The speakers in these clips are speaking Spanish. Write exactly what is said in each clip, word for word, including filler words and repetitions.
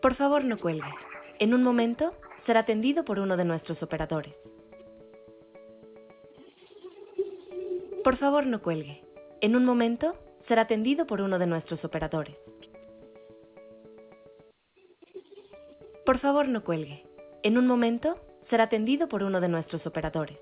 Por favor, no cuelgue. En un momento será atendido por uno de nuestros operadores. Por favor, no cuelgue. En un momento será atendido por uno de nuestros operadores. Por favor, no cuelgue. En un momento será atendido por uno de nuestros operadores.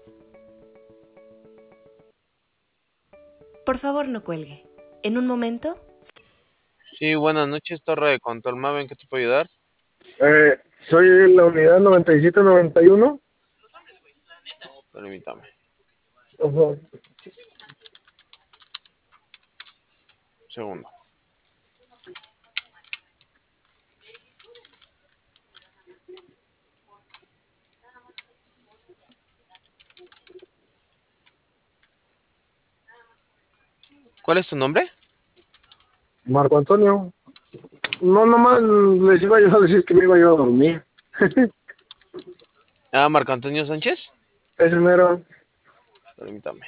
Por favor, no cuelgue. En un momento... Sí, buenas noches, Torre de Control Maven, ¿qué te puedo ayudar? Eh, soy la unidad noventa y siete noventa y uno. Permítame. Ajá. Segundo. ¿Cuál es tu nombre? Marco Antonio. No, nomás les iba yo a decir que me iba yo a dormir. Ah, Marco Antonio Sánchez. Ese mero. Permítame.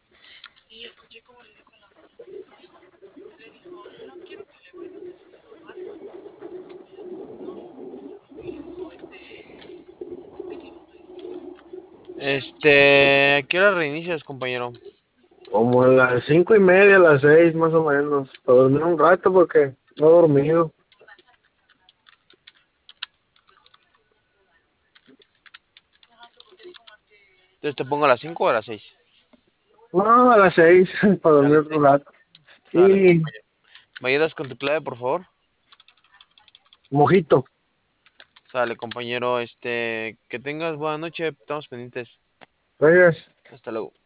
Este, ¿a qué hora reinicias, compañero? Como a las cinco y media, a las seis más o menos. Para dormir un rato porque no he dormido. Entonces te pongo a las cinco o a las seis. No, a las seis, para A dormir las otro seis. rato. Sale, Y compañero. ¿Me ayudas con tu clave, por favor? mojito. Sale, compañero. Este, que tengas buena noche. Estamos pendientes. Gracias. Hasta luego.